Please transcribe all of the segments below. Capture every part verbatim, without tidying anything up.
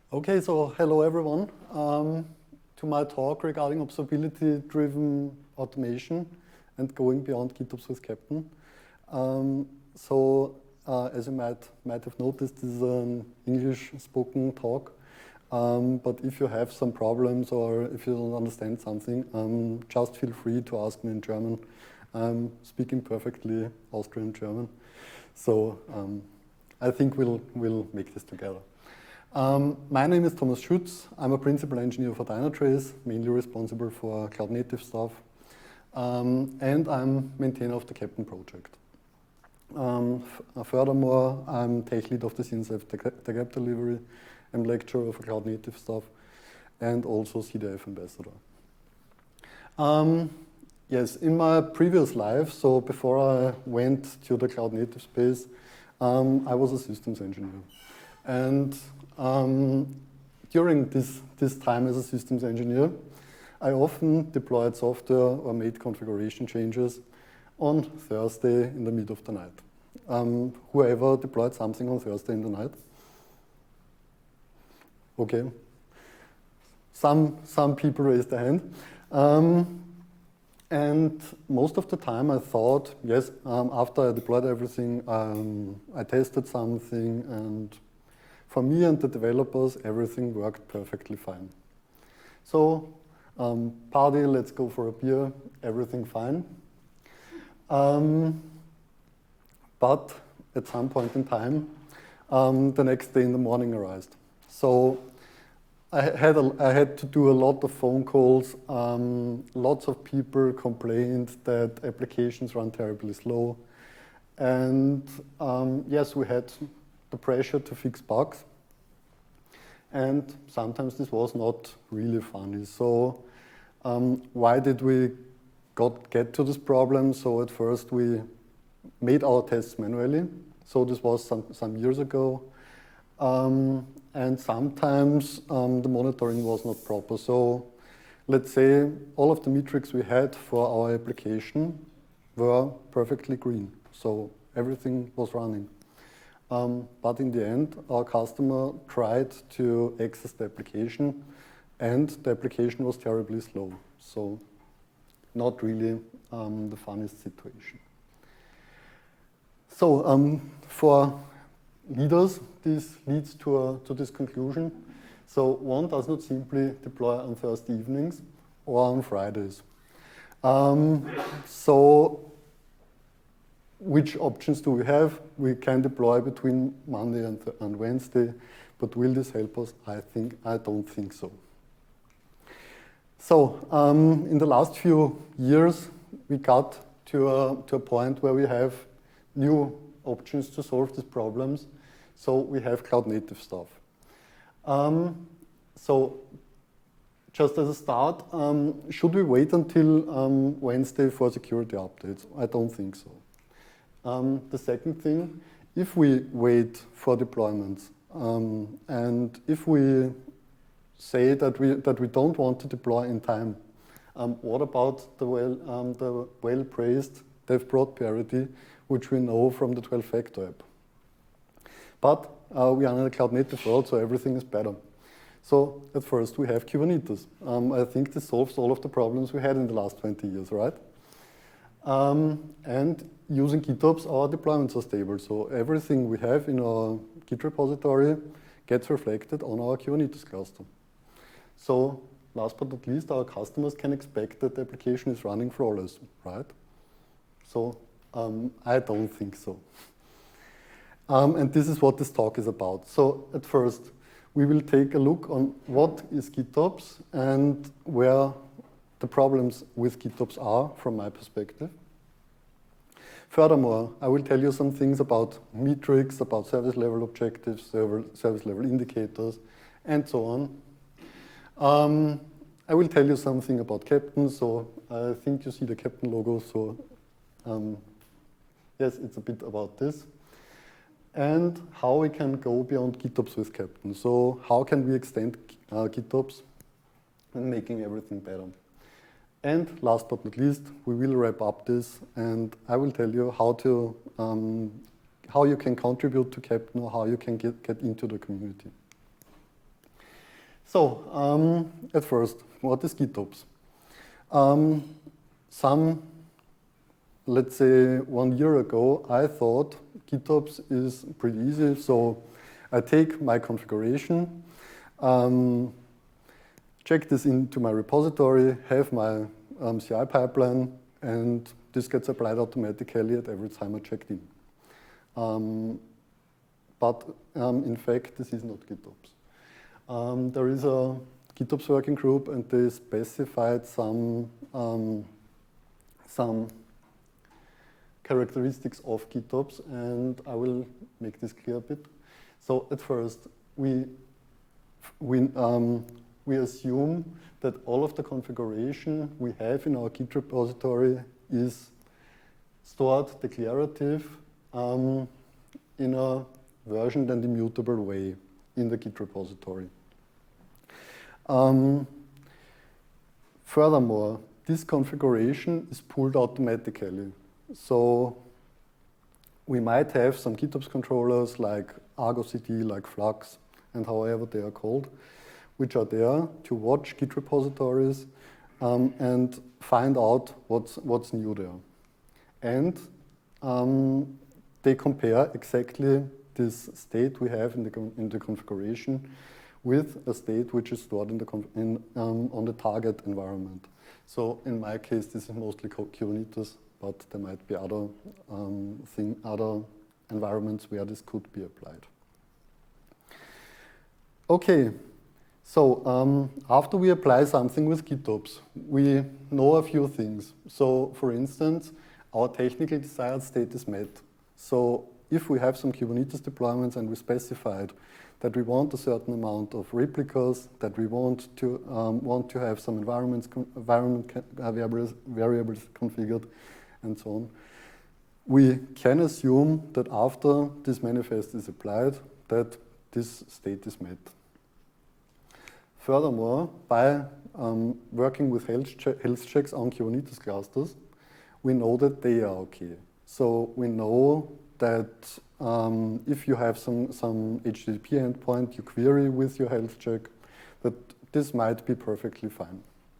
Okay, so hello everyone. Um, to my talk regarding observability-driven automation and going beyond GitOps with Captain. Um, so, uh, as you might might have noticed, this is an English spoken talk. Um, but if you have some problems or if you don't understand something, um, just feel free to ask me in German. I'm speaking perfectly Austrian German, so um, I think we'll we'll make this together. Um, my name is Thomas Schütz. I'm a principal engineer for Dynatrace, mainly responsible for cloud native stuff. Um, and I'm maintainer of the Captain project. Um, furthermore, I'm tech lead of the Syncept Tech App Delivery. I'm lecturer for cloud native stuff and also C D F ambassador. Um, yes, in my previous life, so before I went to the cloud native space, um, I was a systems engineer. And Um, during this, this time as a systems engineer, I often deployed software or made configuration changes on Thursday in the mid of the night. Um, whoever deployed something on Thursday in the night? Okay. Some, some people raised their hand. Um, and most of the time I thought, yes, um, after I deployed everything, um, I tested something, and for me and the developers, everything worked perfectly fine. So, um, party, let's go for a beer, everything fine. Um, but at some point in time, um, the next day in the morning arose. So I had, a, I had to do a lot of phone calls. Um, lots of people complained that applications run terribly slow. And um, yes, we had the pressure to fix bugs. And sometimes this was not really funny. So um, why did we got, get to this problem? So at first we made our tests manually. So this was some, some years ago. Um, and sometimes um, the monitoring was not proper. So let's say all of the metrics we had for our application were perfectly green. So everything was running. Um, but in the end, our customer tried to access the application, and the application was terribly slow. So not really um, the funniest situation. So um, for leaders, this leads to, a, to this conclusion. So one does not simply deploy on Thursday evenings or on Fridays. Um, so which options do we have? We can deploy between Monday and, and Wednesday, but will this help us? I think, I don't think so. So um, in the last few years, we got to a, to a point where we have new options to solve these problems. So we have cloud native stuff. Um, so just as a start, um, should we wait until um, Wednesday for security updates? I don't think so. Um, the second thing, if we wait for deployments, um, and if we say that we that we don't want to deploy in time, um, what about the well um, the well-praised dev-prod parity, which we know from the twelve factor app? But uh, we are in a cloud-native world, so everything is better. So at first we have Kubernetes. Um, I think this solves all of the problems we had in the last twenty years, right? Um, and using GitOps, our deployments are stable. So everything we have in our Git repository gets reflected on our Kubernetes cluster. So last but not least, our customers can expect that the application is running flawless, right? So um, I don't think so. Um, and this is what this talk is about. So at first, we will take a look on what is GitOps and where the problems with GitOps are from my perspective. Furthermore, I will tell you some things about metrics, about service level objectives, service level indicators, and so on. Um, I will tell you something about Captain, so I think you see the Captain logo, so um, yes, it's a bit about this. And how we can go beyond GitOps with Captain. So how can we extend uh, GitOps and making everything better? And last but not least, we will wrap up this, and I will tell you how to um, how you can contribute to Captain or how you can get, get into the community. So, um, at first, what is GitOps? Um, some, let's say one year ago, I thought GitOps is pretty easy. So I take my configuration, um, check this into my repository, have my um, C I pipeline, and this gets applied automatically at every time I checked in. Um, but um, in fact, this is not GitOps. Um, there is a GitOps working group, and they specified some um, some characteristics of GitOps, and I will make this clear a bit. So at first, we we um, we assume that all of the configuration we have in our Git repository is stored declarative um, in a versioned and immutable way in the Git repository. Um, furthermore, this configuration is pulled automatically. So we might have some GitOps controllers like Argo C D, like Flux, and however they are called, which are there to watch Git repositories um, and find out what's, what's new there. And um, they compare exactly this state we have in the, in the configuration with a state which is stored in the in, um, on the target environment. So in my case, this is mostly Kubernetes, but there might be other, um, thing, other environments where this could be applied. Okay, so um, after we apply something with GitOps, we know a few things. So for instance, our technically desired state is met. So if we have some Kubernetes deployments and we specified that we want a certain amount of replicas, that we want to um, want to have some environments environment variables, variables configured, and so on, we can assume that after this manifest is applied, that this state is met. Furthermore, by um, working with health, che health checks on Kubernetes clusters, we know that they are okay. So we know that um, if you have some, some H T T P endpoint you query with your health check, that this might be perfectly fine.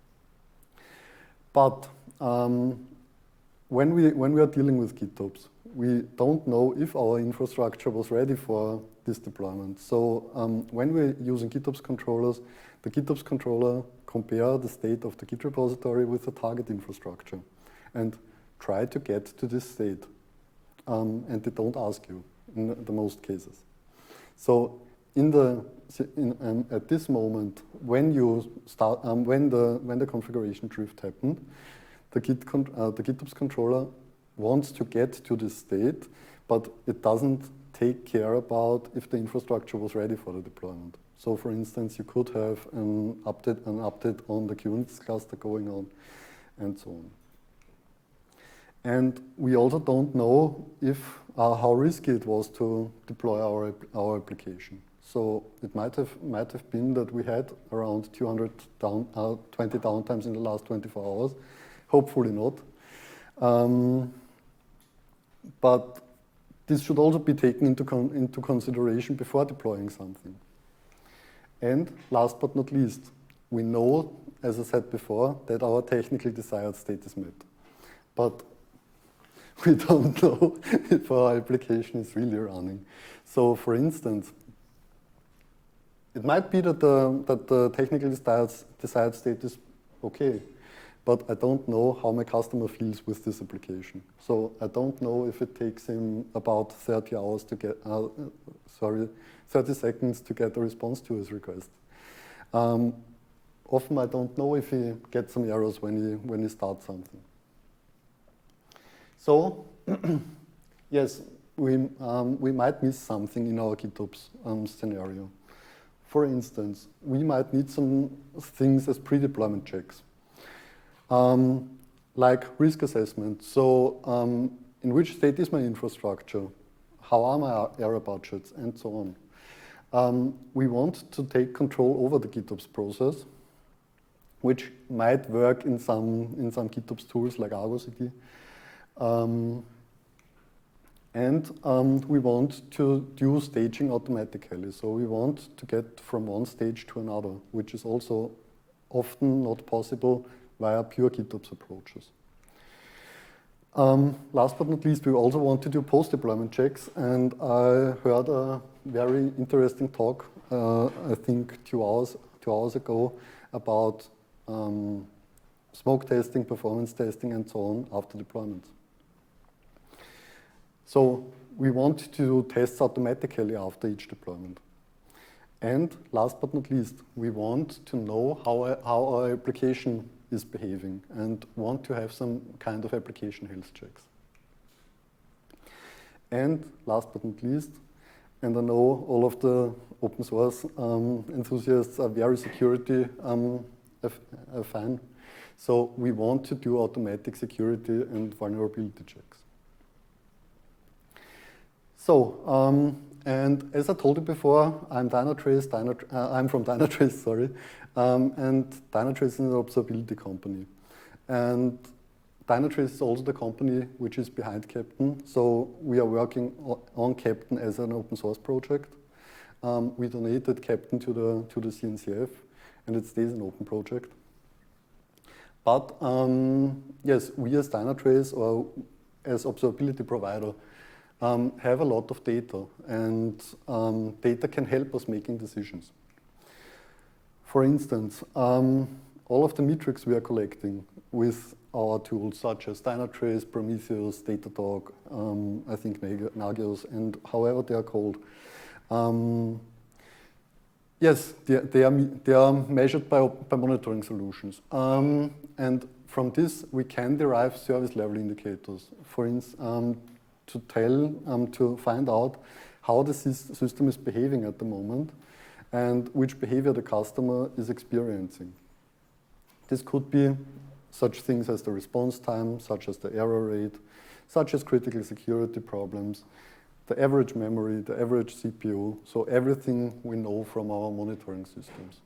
But um, when, we, when we are dealing with GitOps, we don't know if our infrastructure was ready for this deployment. So um, when we're using GitOps controllers, the GitOps controller compare the state of the Git repository with the target infrastructure and try to get to this state. Um, and they don't ask you in the most cases. So in the in, um, at this moment, when you start, um, when the when the configuration drift happened, the Git con uh, the GitOps controller wants to get to this state, but it doesn't take care about if the infrastructure was ready for the deployment. So, for instance, you could have an update an update on the Kubernetes cluster going on, and so on. And we also don't know if uh, how risky it was to deploy our our application. So it might have might have been that we had around two hundred down, uh, twenty downtimes in the last twenty-four hours. Hopefully not. Um, but this should also be taken into con into consideration before deploying something. And last but not least, we know, as I said before, that our technically desired state is met. But we don't know if our application is really running. So, for instance, it might be that the, that the technically desired, desired state is okay, but I don't know how my customer feels with this application. So I don't know if it takes him about thirty hours to get, uh, sorry, thirty seconds to get a response to his request. Um, often I don't know if he gets some errors when he, when he starts something. So, yes, we, um, we might miss something in our GitOps um, scenario. For instance, we might need some things as pre-deployment checks, um, like risk assessment. So, um, in which state is my infrastructure? How are my error budgets? And so on. Um, we want to take control over the GitOps process, which might work in some, in some GitOps tools like Argo C D. Um, And um, we want to do staging automatically. So we want to get from one stage to another, which is also often not possible via pure GitOps approaches. Um, last but not least, we also want to do post-deployment checks. And I heard a very interesting talk, uh, I think two hours, two hours ago, about um, smoke testing, performance testing, and so on after deployment. So we want to do tests automatically after each deployment. And last but not least, we want to know how, how our application is behaving and want to have some kind of application health checks. And last but not least, and I know all of the open source um, enthusiasts are very security um, a fan, so we want to do automatic security and vulnerability checks. So, um, and as I told you before, I'm Dynatrace, Dynatrace uh, I'm from Dynatrace, sorry, um, and Dynatrace is an observability company. And Dynatrace is also the company which is behind Keptn, so we are working on Keptn as an open source project. Um, we donated Keptn to the, to the C N C F, and it stays an open project. But um, yes, we as Dynatrace or as observability provider um, have a lot of data, and um, data can help us making decisions. For instance, um, all of the metrics we are collecting with our tools such as Dynatrace, Prometheus, Datadog, um, I think Nagios, and however they are called, um, yes, they, they, are, they are measured by, by monitoring solutions. Um, and from this, we can derive service level indicators. For instance, um, to tell, um, to find out how the system is behaving at the moment and which behavior the customer is experiencing. This could be such things as the response time, such as the error rate, such as critical security problems, the average memory, the average C P U, so everything we know from our monitoring systems.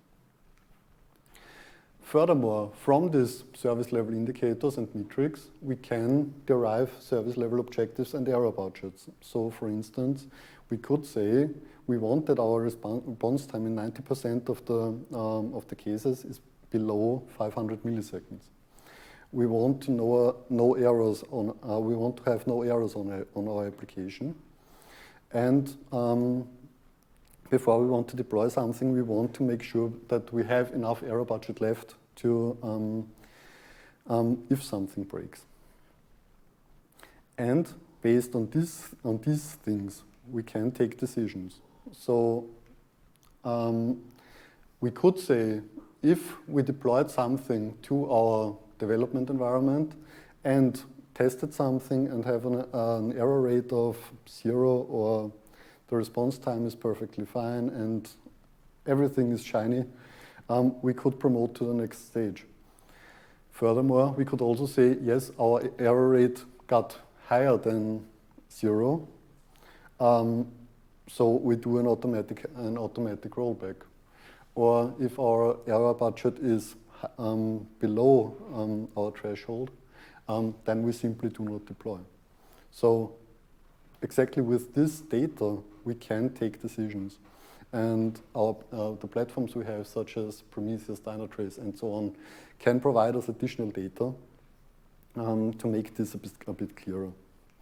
Furthermore, from these service level indicators and metrics, we can derive service level objectives and error budgets. So for instance, we could say we want that our response time in ninety percent of the, um, of the cases is below five hundred milliseconds. We want to know uh, no errors on. Uh, we want to have no errors on a, on our application, and um, before we want to deploy something, we want to make sure that we have enough error budget left to um, um, if something breaks. And based on this on these things, we can take decisions. So um, we could say, if we deployed something to our development environment and tested something and have an, uh, an error rate of zero, or the response time is perfectly fine and everything is shiny, um, we could promote to the next stage. Furthermore, we could also say, yes, our error rate got higher than zero, um, so we do an automatic, an automatic rollback. Or if our error budget is um, below um, our threshold, um, then we simply do not deploy. So exactly with this data, we can take decisions. And our, uh, the platforms we have, such as Prometheus, Dynatrace, and so on, can provide us additional data um, to make this a bit, a bit clearer.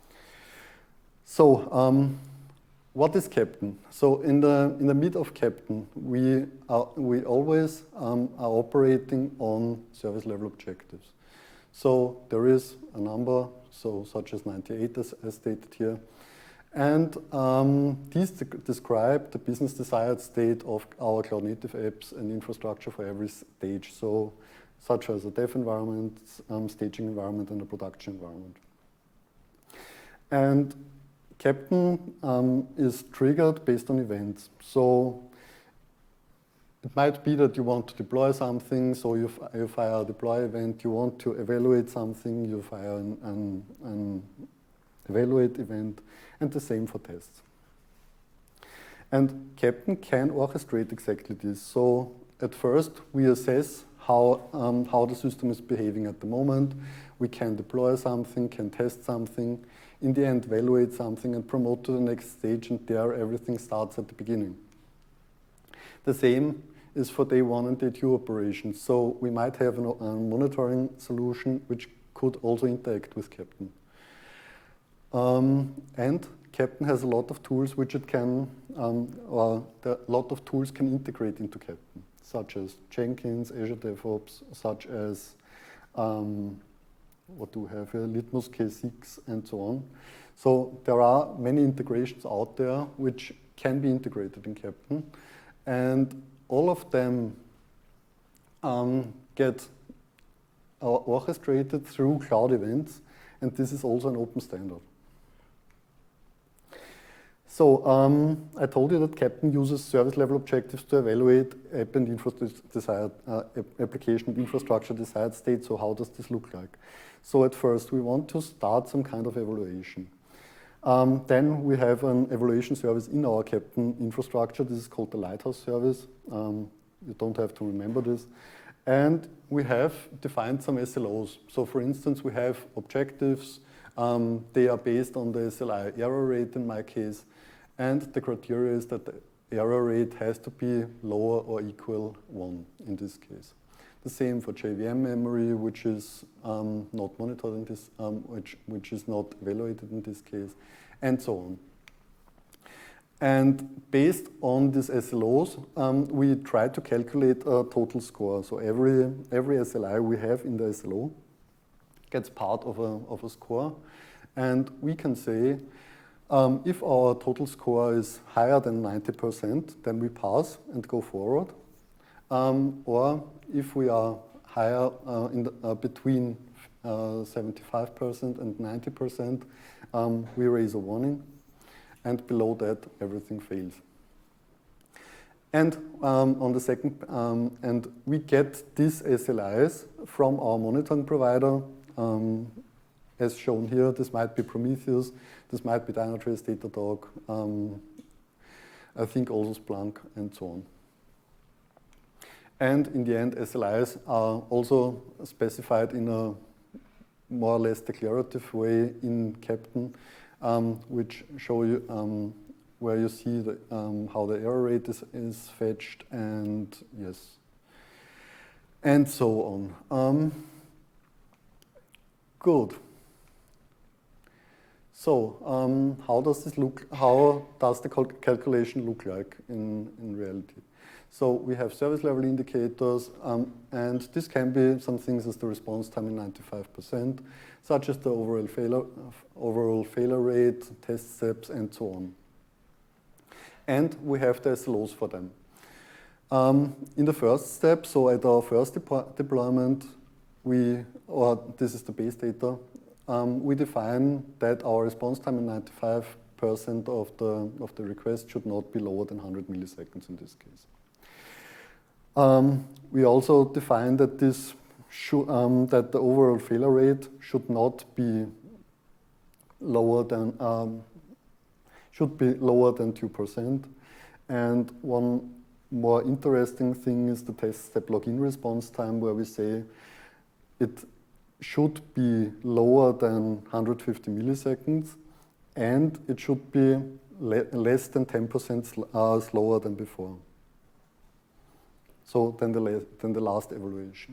So, um, what is Keptn? So in the in the mid of Keptn, we are we always um, are operating on service level objectives. So there is a number, so such as ninety-eight as, as stated here, and um, these describe the business desired state of our cloud native apps and infrastructure for every stage. So such as a dev environment, um, staging environment, and a production environment. And Keptn um, is triggered based on events. So it might be that you want to deploy something, so you, you fire a deploy event. You want to evaluate something, you fire an, an, an evaluate event, and the same for tests. And Keptn can orchestrate exactly this. So at first, we assess how, um, how the system is behaving at the moment. We can deploy something, can test something. in the end evaluate something and promote to the next stage, and there everything starts at the beginning. The same is for day one and day two operations. So we might have an, a monitoring solution which could also interact with Captain. Um, and Captain has a lot of tools which it can, um, or a lot of tools can integrate into Captain, such as Jenkins, Azure DevOps, such as, um, what do we have here, Litmus K six, and so on. So there are many integrations out there which can be integrated in Captain, and all of them um, get uh, orchestrated through cloud events, and this is also an open standard. So um, I told you that Captain uses service level objectives to evaluate app and infra desired, uh, application and infrastructure desired state. So how does this look like? So at first we want to start some kind of evaluation. Um, then we have an evaluation service in our Captain infrastructure. This is called the Lighthouse service. Um, you don't have to remember this. And we have defined some S L Os. So for instance, we have objectives. Um, they are based on the S L I error rate in my case. And the criteria is that the error rate has to be lower or equal one in this case. The same for J V M memory, which is um, not monitored in this, um, which, which is not evaluated in this case, and so on. And based on these S L Os, um, we try to calculate a total score. So every, every S L I we have in the S L O gets part of a, of a score. And we can say, um, if our total score is higher than ninety percent, then we pass and go forward. Um, or if we are higher uh, in the, uh, between uh, seventy-five percent and ninety percent, um, we raise a warning. And below that, everything fails. And um, on the second, um, and we get these S L Is from our monitoring provider. Um, as shown here, this might be Prometheus, this might be Dynatrace, Datadog, um, I think also Splunk, and so on. And in the end, S L Is are also specified in a more or less declarative way in Captain, um, which show you um, where you see the, um, how the error rate is, is fetched, and yes, and so on. Um, good. So, um, how does this look? How does the cal calculation look like in in reality? So we have service level indicators, um, and this can be some things as the response time in ninety-five percent, such as the overall failure, overall failure rate, test steps, and so on. And we have the S L Os for them. Um, in the first step, so at our first de deployment, we, or this is the base data, um, we define that our response time in ninety-five percent of the, of the request should not be lower than one hundred milliseconds in this case. Um, we also define that this should, um, that the overall failure rate should not be lower than um, should be lower than two percent. And one more interesting thing is the test step login response time, where we say it should be lower than one hundred fifty milliseconds, and it should be le less than ten percent sl uh, slower than before. So than the, than the last evaluation.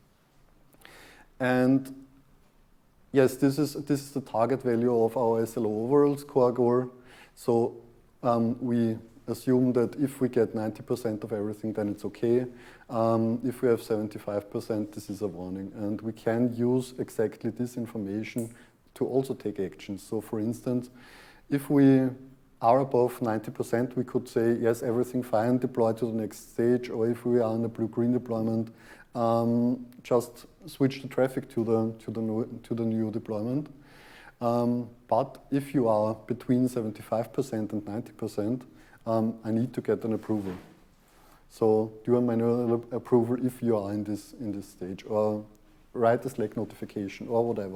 And yes, this is, this is the target value of our S L O overall score goal. So um, we assume that if we get ninety percent of everything, then it's okay. Um, if we have seventy-five percent, this is a warning. And we can use exactly this information to also take actions. So for instance, if we are above ninety percent, we could say, yes, everything fine, deploy to the next stage. Or if we are in a blue-green deployment, um, just switch the traffic to the, to the, new, to the new deployment. Um, but if you are between seventy-five percent and ninety percent, um, I need to get an approval. So do a manual approval if you are in this, in this stage, or write a Slack notification, or whatever.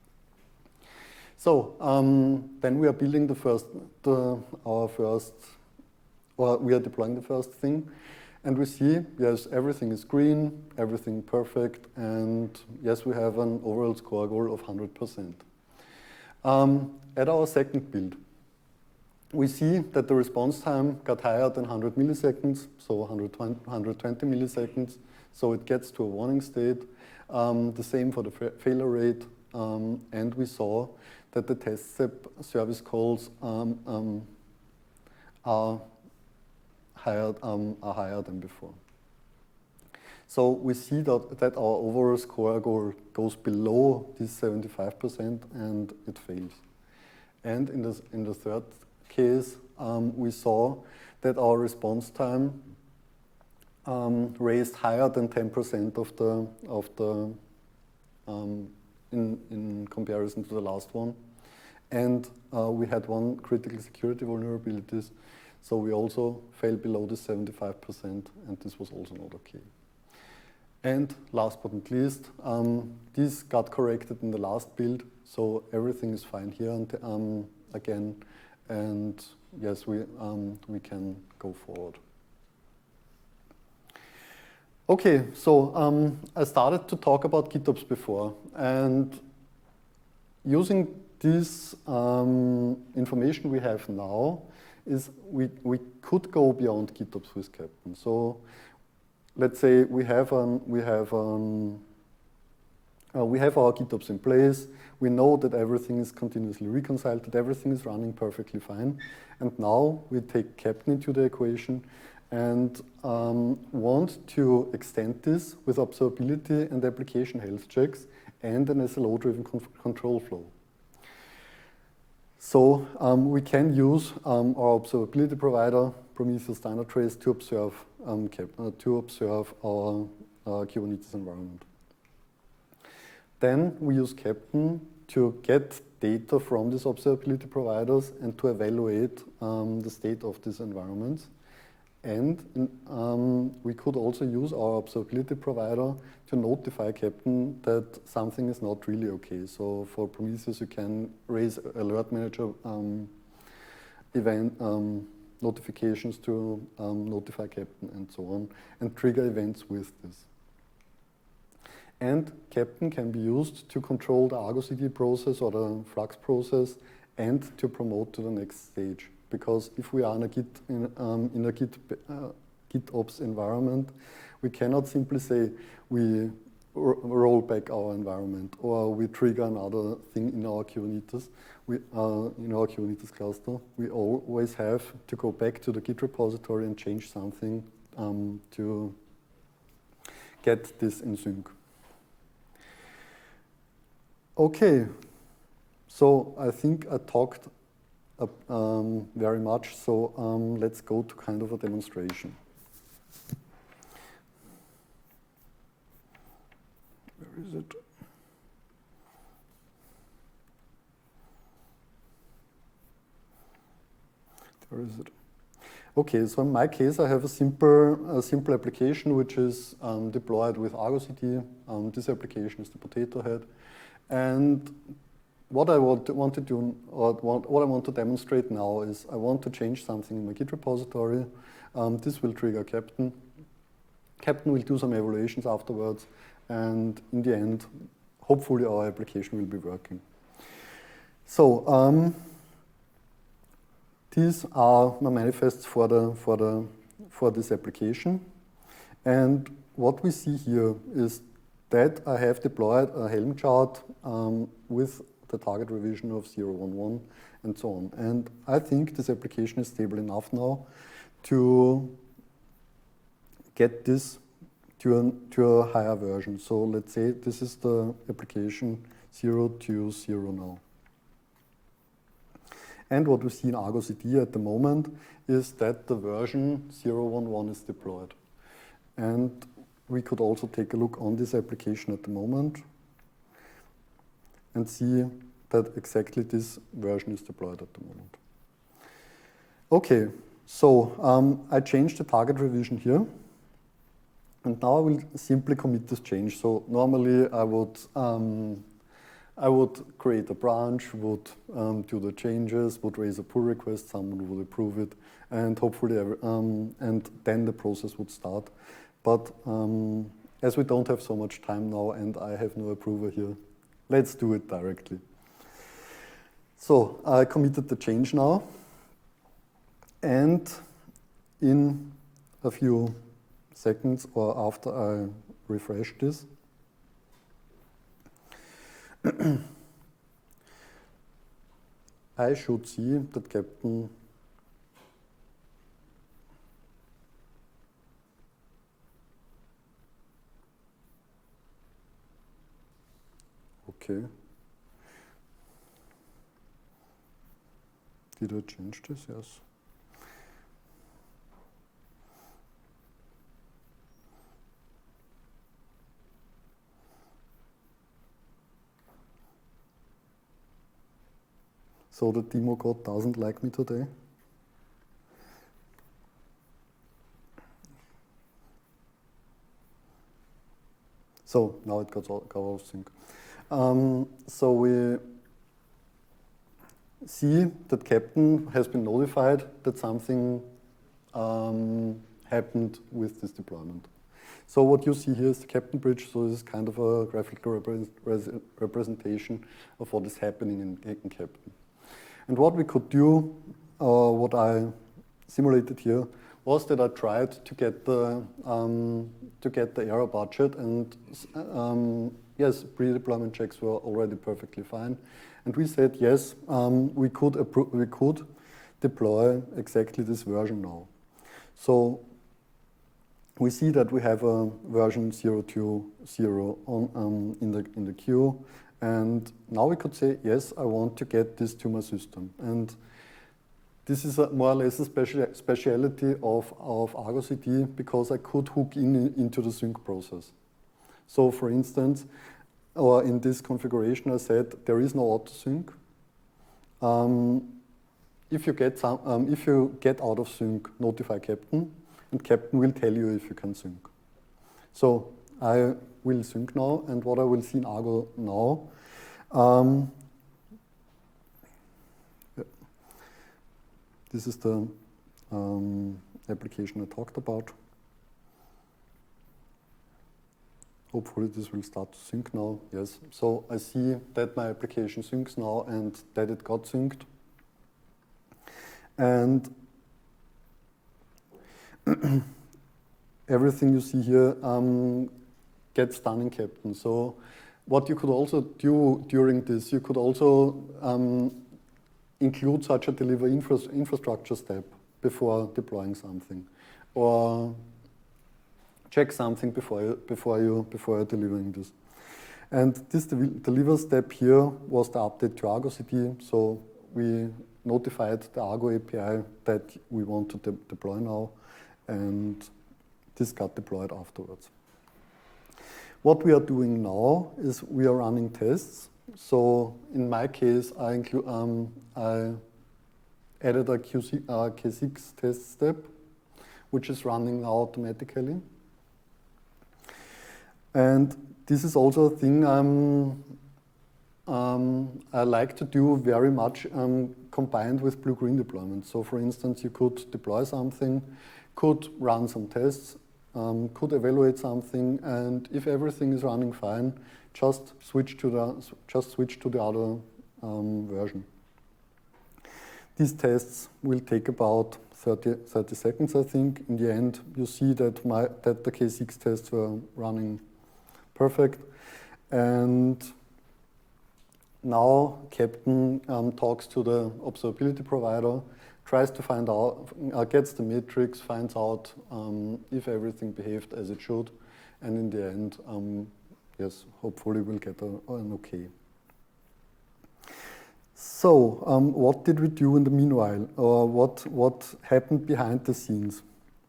So um, then we are building the first, the, our first, or we are deploying the first thing, and we see, yes, everything is green, everything perfect, and yes, we have an overall score goal of one hundred percent. Um, at our second build, we see that the response time got higher than one hundred milliseconds, so one hundred twenty milliseconds, so it gets to a warning state. Um, the same for the fa failure rate, um, and we saw that the test-sep service calls um, um, are, higher, um, are higher than before. So we see that, that our overall score goal goes below this seventy-five percent and it fails. And in, this, in the third case, um, we saw that our response time um, raised higher than ten percent of the, of the um, in, in comparison to the last one. And uh, we had one critical security vulnerabilities, so we also fell below the seventy-five percent, and this was also not okay. And last but not least, um, this got corrected in the last build, so everything is fine here and, um, again, and yes, we, um, we can go forward. Okay, so um, I started to talk about GitOps before, and using this um, information we have now is we, we could go beyond GitOps with Kapton. So let's say we have um, we have um, uh, we have our GitOps in place. We know that everything is continuously reconciled, that everything is running perfectly fine. And now we take Kapton into the equation and um, want to extend this with observability and application health checks and an S L O-driven con control flow. So um, we can use um, our observability provider, Prometheus Dynatrace, to observe um, uh, to observe our uh, Kubernetes environment. Then we use Kapton to get data from these observability providers and to evaluate um, the state of these environments. And um, we could also use our observability provider to notify Kapton that something is not really okay. So for Prometheus, you can raise alert manager um, event um, notifications to um, notify Kapton and so on, and trigger events with this. And Kapton can be used to control the Argo C D process or the Flux process and to promote to the next stage. Because if we are in a Git in, um, in a Git uh, GitOps environment, we cannot simply say we roll back our environment or we trigger another thing in our Kubernetes. We uh, in our Kubernetes cluster, we always have to go back to the Git repository and change something um, to get this in sync. Okay, so I think I talked Uh, um, very much, so um, let's go to kind of a demonstration. Where is it? Where is it? Okay, so in my case, I have a simple, a simple application which is um, deployed with Argo C D. Um, this application is the Potato Head, and what I want to, want to do, or want, what I want to demonstrate now is I want to change something in my Git repository. Um, this will trigger Kapton. Kapton will do some evaluations afterwards, and in the end, hopefully our application will be working. So um, these are my manifests for the for the for this application, and what we see here is that I have deployed a Helm chart um, with the target revision of zero one one and so on. And I think this application is stable enough now to get this to a, to a higher version. So let's say this is the application zero two zero now. And what we see in Argo C D at the moment is that the version zero one one is deployed. And we could also take a look on this application at the moment and see that exactly this version is deployed at the moment. Okay, so um, I changed the target revision here. And now I will simply commit this change. So normally I would um, I would create a branch, would um, do the changes, would raise a pull request, someone would approve it, and hopefully, every, um, and then the process would start. But um, as we don't have so much time now and I have no approver here, let's do it directly. So I committed the change now, and in a few seconds or after I refresh this, I should see that Captain okay. Did I change this? Yes. So the demo code doesn't like me today. So now it got out of sync. Um, so we see that Captain has been notified that something um, happened with this deployment. So what you see here is the Captain bridge. So this is kind of a graphical repre representation of what is happening in, in Captain. And what we could do, uh, what I simulated here, was that I tried to get the um, to get the error budget, and um, yes, pre-deployment checks were already perfectly fine. And we said yes, um, we could we could deploy exactly this version now. So we see that we have a version zero two zero on um, in the in the queue, and now we could say yes, I want to get this to my system. And this is a, more or less a special speciality of of Argo C D, because I could hook in into the sync process. So, for instance, or in this configuration, I said there is no auto sync. Um, if you get some, um, if you get out of sync, notify Captain, and Captain will tell you if you can sync. So I will sync now, and what I will see in Argo now. Um, yeah. This is the um, application I talked about. Hopefully this will start to sync now, yes. So I see that my application syncs now and that it got synced. And everything you see here um, gets done in Captain. So what you could also do during this, you could also um, include such a deliver infra infrastructure step before deploying something, or check something before you, before you before you're delivering this. And this deliver step here was the update to Argo C D. So we notified the Argo A P I that we want to de deploy now, and this got deployed afterwards. What we are doing now is we are running tests. So in my case, I include um, I added a Q C, uh, K six test step, which is running now automatically. And this is also a thing um, um, I like to do very much um, combined with blue-green deployment. So for instance, you could deploy something, could run some tests, um, could evaluate something, and if everything is running fine, just switch to the, just switch to the other um, version. These tests will take about thirty, thirty seconds, I think. In the end, you see that, my, that the K six tests were running perfect. And now Captain um, talks to the observability provider, tries to find out, uh, gets the metrics, finds out um, if everything behaved as it should, and in the end, um, yes, hopefully we'll get a, an okay. So, um, what did we do in the meanwhile, or what, what happened behind the scenes?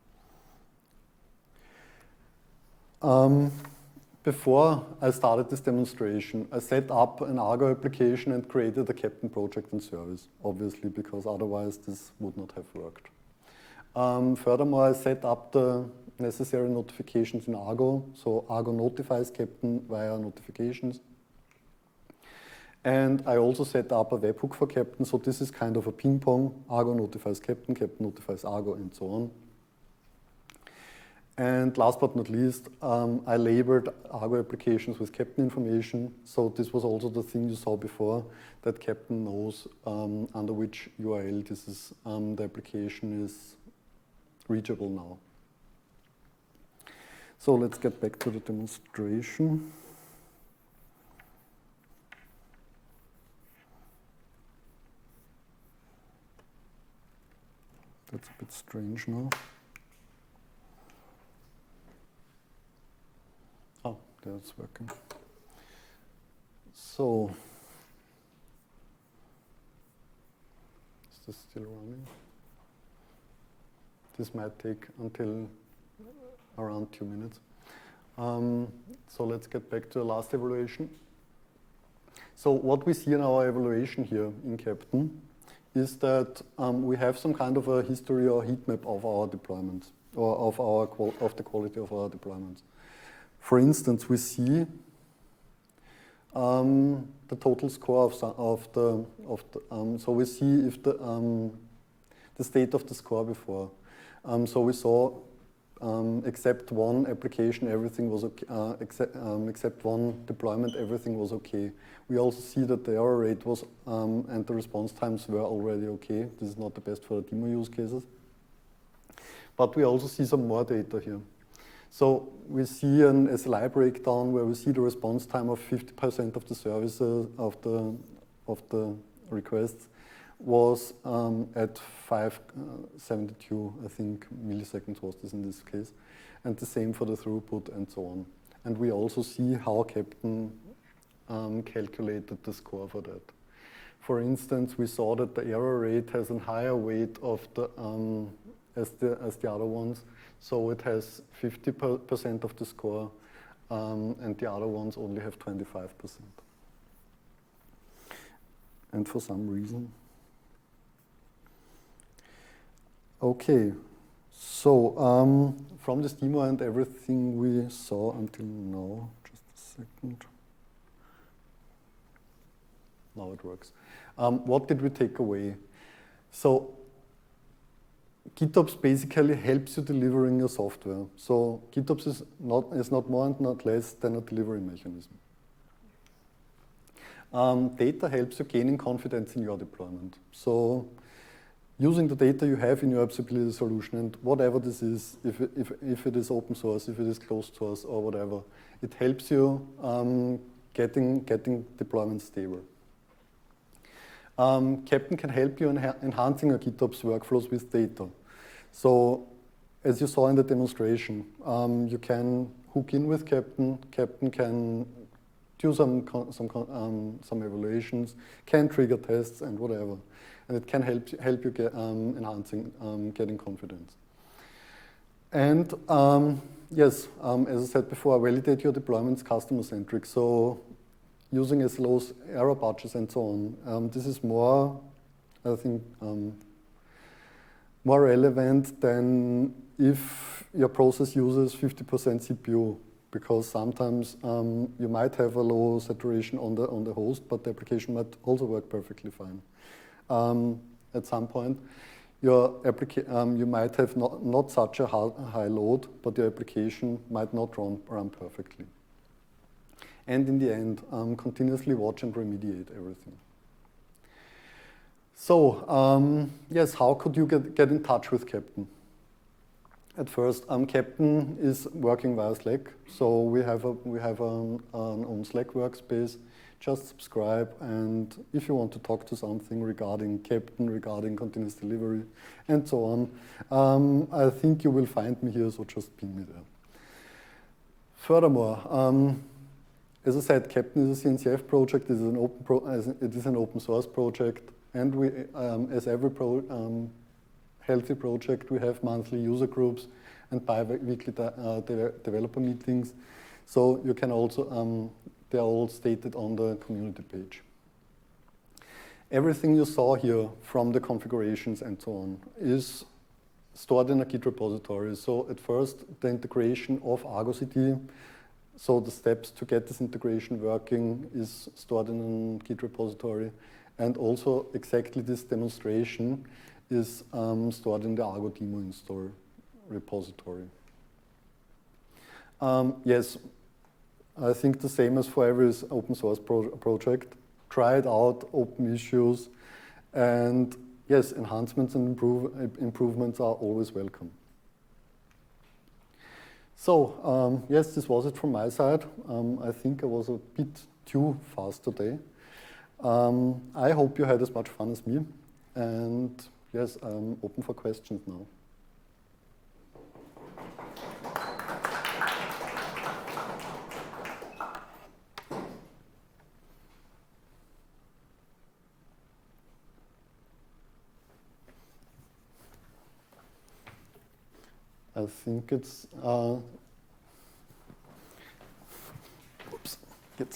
Um, Before I started this demonstration, I set up an Argo application and created a Captain project and service, obviously, because otherwise this would not have worked. Um, furthermore, I set up the necessary notifications in Argo, so Argo notifies Captain via notifications. And I also set up a webhook for Captain, so this is kind of a ping pong. Argo notifies Captain, Captain notifies Argo, and so on. And last but not least, um, I labeled Argo applications with Captain information. So this was also the thing you saw before, that Captain knows um, under which U R L this is, um, the application is reachable now. So let's get back to the demonstration. That's a bit strange now. Oh, that's working. So, is this still running? This might take until around two minutes. Um, so let's get back to the last evaluation. So what we see in our evaluation here in Captain is that um, we have some kind of a history or heat map of our deployments, or of our of the quality of our deployments. For instance, we see um, the total score of, of the of the um, so we see if the um, the state of the score before. Um, so we saw um, except one application, everything was okay. Uh, except, um, except one deployment, everything was okay. We also see that the error rate was um, and the response times were already okay. This is not the best for the demo use cases, but we also see some more data here. So we see an S L I breakdown where we see the response time of fifty percent of the services of the of the requests was um, at five seventy-two, I think, milliseconds was this in this case, and the same for the throughput and so on. And we also see how Captain um, calculated the score for that. For instance, we saw that the error rate has a higher weight of the um, as the as the other ones, so it has fifty percent of the score, um, and the other ones only have twenty-five percent. And for some reason. Okay, so um, from this demo and everything we saw until now, just a second. Now it works. Um, what did we take away? So GitOps basically helps you delivering your software. So GitOps is not, is not more and not less than a delivery mechanism. Um, data helps you gaining confidence in your deployment. So using the data you have in your observability solution, and whatever this is, if it, if, if it is open source, if it is closed source or whatever, it helps you um, getting, getting deployment stable. Um, Captain can help you in enhancing your GitOps workflows with data. So as you saw in the demonstration, um, you can hook in with Captain. Captain can do some, some, um, some evaluations, can trigger tests and whatever. And it can help, help you get um, enhancing, um, getting confidence. And um, yes, um, as I said before, validate your deployments customer-centric. So using S L Os, error patches, and so on. Um, this is more, I think, um, more relevant than if your process uses fifty percent C P U, because sometimes um, you might have a low saturation on the on the host, but the application might also work perfectly fine. Um, at some point, your applica um, you might have not, not such a high, high load, but your application might not run, run perfectly. And in the end, um, continuously watch and remediate everything. So, um, yes, how could you get, get in touch with Captain? At first, um, Captain is working via Slack. So we have, a, we have an, an own Slack workspace. Just subscribe, and if you want to talk to something regarding Captain, regarding continuous delivery, and so on, um, I think you will find me here, so just ping me there. Furthermore, um, as I said, Captain is a C N C F project. It is an open, pro it is an open source project, and we, um, as every pro um, healthy project, we have monthly user groups and bi-weekly de uh, de developer meetings. So you can also, um, they are all stated on the community page. Everything you saw here from the configurations and so on is stored in a Git repository. So at first, the integration of Argo C D, so the steps to get this integration working is stored in a Git repository. And also exactly this demonstration is um, stored in the Argo demo install repository. Um, yes, I think the same as for every open source pro project. Try it out, open issues, and yes, enhancements and improve improvements are always welcome. So, um, yes, this was it from my side. Um, I think I was a bit too fast today. Um, I hope you had as much fun as me, and yes, I'm open for questions now. I think it's, uh, oops, it's.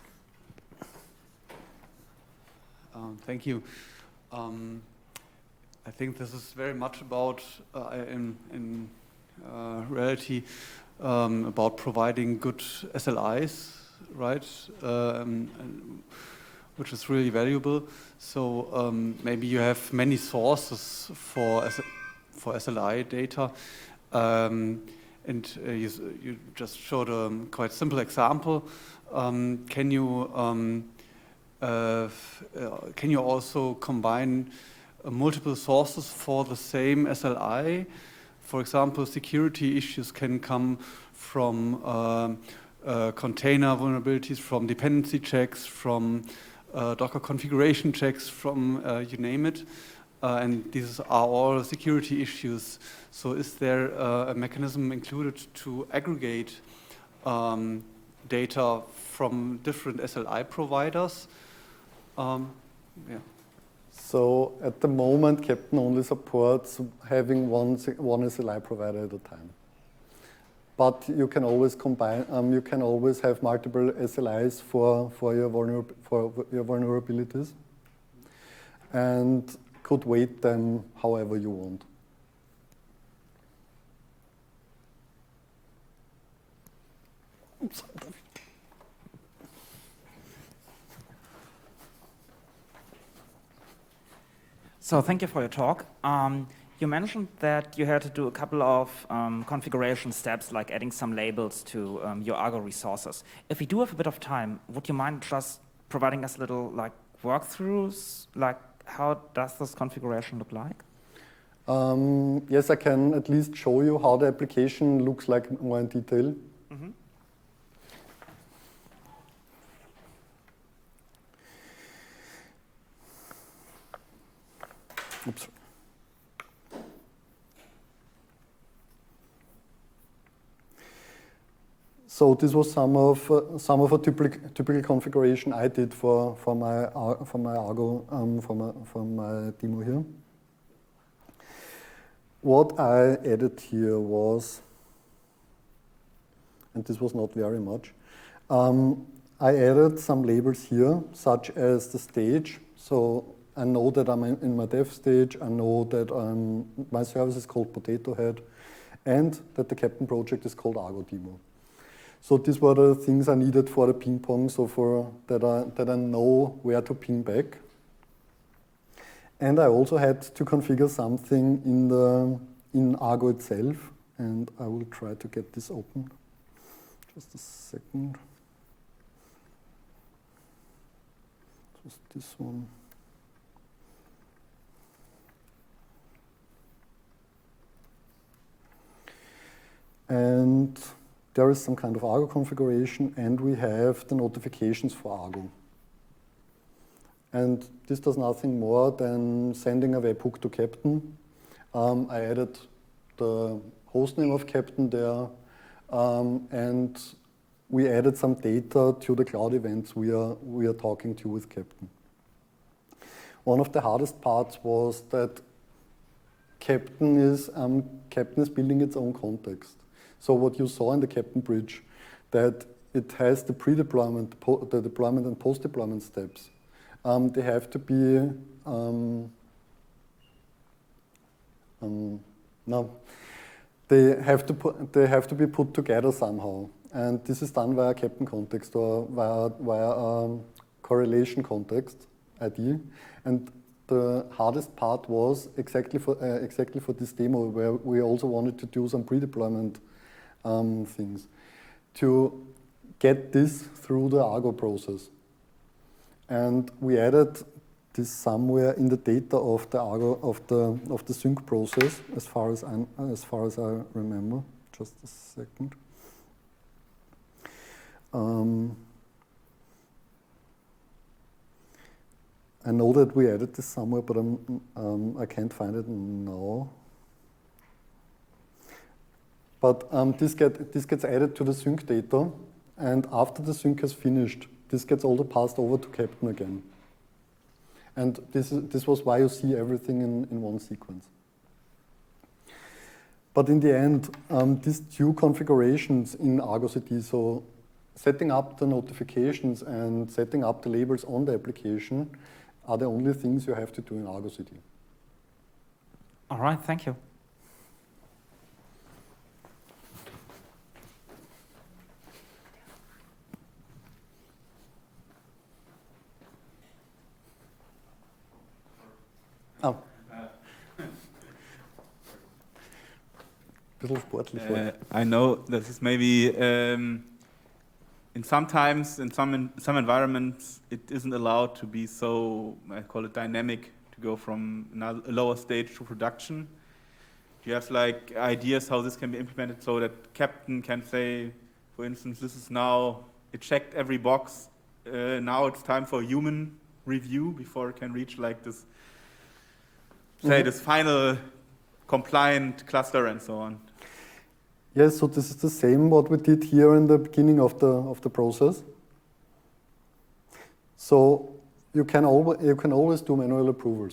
Um, thank you. Um, I think this is very much about, uh, in, in uh, reality, um, about providing good S L Is, right? Um, and, which is really valuable. So um, maybe you have many sources for S for S L I data. Um, and uh, you, you just showed a quite simple example. Um, can you um, uh, uh, can you also combine uh, multiple sources for the same S L I? For example, security issues can come from uh, uh, container vulnerabilities, from dependency checks, from uh, Docker configuration checks, from uh, you name it. Uh, and these are all security issues. So is there uh, a mechanism included to aggregate um, data from different S L I providers? Um, yeah. So at the moment, Keptn only supports having one, one S L I provider at a time. But you can always combine, um, you can always have multiple S L Is for, for, your, vulnerab for your vulnerabilities. And could weight them however you want. Oops. So thank you for your talk. Um, you mentioned that you had to do a couple of um, configuration steps, like adding some labels to um, your Argo resources. If we do have a bit of time, would you mind just providing us little like walkthroughs, like how does this configuration look like? Um, yes, I can at least show you how the application looks like more in detail. Mm-hmm. Oops. So this was some of uh, some of a typical typical configuration I did for for my uh, for my Argo um, for my for my demo here. What I added here was, and this was not very much, um, I added some labels here, such as the stage. So I know that I'm in my dev stage, I know that um, my service is called Potato Head, and that the Keptn project is called Argo Demo. So these were the things I needed for the ping pong, so for that I, that I know where to ping back. And I also had to configure something in the in Argo itself, and I will try to get this open. Just a second. Just this one. And there is some kind of Argo configuration, and we have the notifications for Argo. And this does nothing more than sending a webhook to Keptn. Um, I added the hostname of Keptn there, um, and we added some data to the cloud events we are, we are talking to with Keptn. One of the hardest parts was that Keptn is, um, Keptn is building its own context. So what you saw in the Keptn bridge, that it has the pre-deployment, the deployment and post-deployment steps. Um, they have to be, um, um, no, they have to put, they have to be put together somehow, and this is done via Keptn context or via via um, correlation context I D. And the hardest part was exactly for uh, exactly for this demo, where we also wanted to do some pre-deployment um, things. to get this through the Argo process. And we added this somewhere in the data of the Argo of the of the sync process, as far as I as far as I remember. Just a second. Um, I know that we added this somewhere, but I'm, um, I can't find it now. But um, this, get, this gets added to the sync data, and after the sync has finished, this gets also passed over to Captain again. And this, is, this was why you see everything in, in one sequence. But in the end, um, these two configurations in Argo C D, so setting up the notifications and setting up the labels on the application, are the only things you have to do in Argo C D. All right, thank you. Oh. Bisschen sportlich. Uh, I know this is maybe um, in sometimes in some in some environments it isn't allowed to be so, I call it dynamic, to go from another, a lower stage to production. Do you have like ideas how this can be implemented so that Captain can say, for instance, this is now, it checked every box, uh, now it's time for human review before it can reach like this, say mm-hmm. this final compliant cluster and so on? Yes, so this is the same what we did here in the beginning of the of the process. So you can always you can always do manual approvals.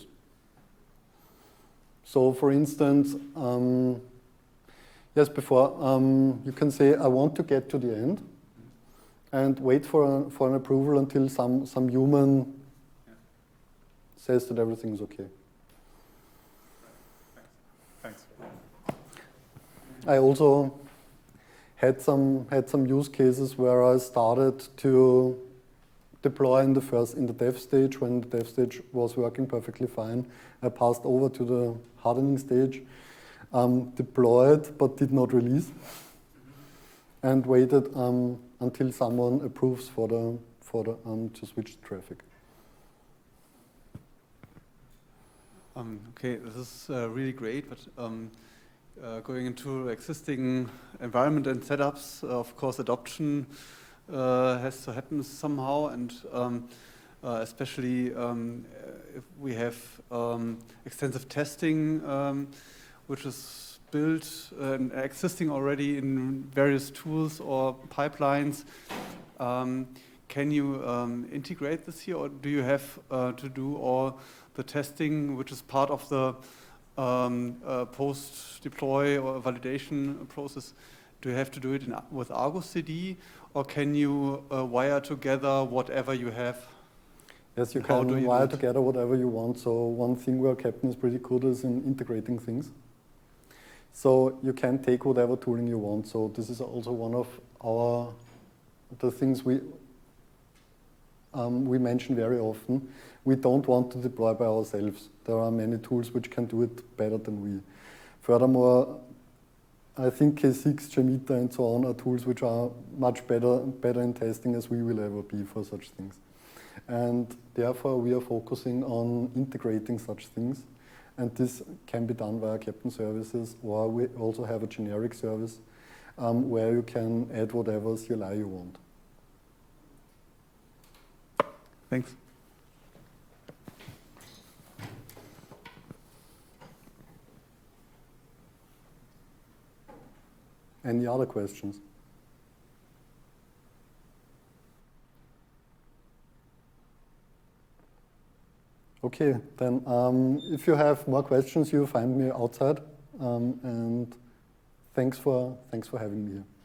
So for instance, um, yes, before um, you can say I want to get to the end, and wait for a, for an approval until some some human yeah. says that everything is okay. Thanks. I also had some had some use cases where I started to deploy in the first in the dev stage. When the dev stage was working perfectly fine, I passed over to the hardening stage, um, deployed but did not release, and waited um, until someone approves for the for the um, to switch the traffic. Um, okay, this is uh, really great, but um, uh, going into existing environment and setups, uh, of course, adoption uh, has to happen somehow, and um, uh, especially um, if we have um, extensive testing, um, which is built and existing already in various tools or pipelines. Um, can you um, integrate this here, or do you have uh, to do all the testing, which is part of the um, uh, post-deploy or validation process? Do you have to do it in, with Argo C D, or can you uh, wire together whatever you have? Yes, you How can you wire together whatever you want. So one thing where Captain is pretty good is in integrating things. So you can take whatever tooling you want. So this is also one of our the things we um, we mention very often. We don't want to deploy by ourselves. There are many tools which can do it better than we. Furthermore, I think K six, JMeter, and so on are tools which are much better, better in testing as we will ever be for such things. And therefore, we are focusing on integrating such things. And this can be done via Captain services, or we also have a generic service um, where you can add whatever C L I you want. Thanks. Any other questions? Okay, then um, if you have more questions, you find me outside. Um, and thanks for thanks for having me here.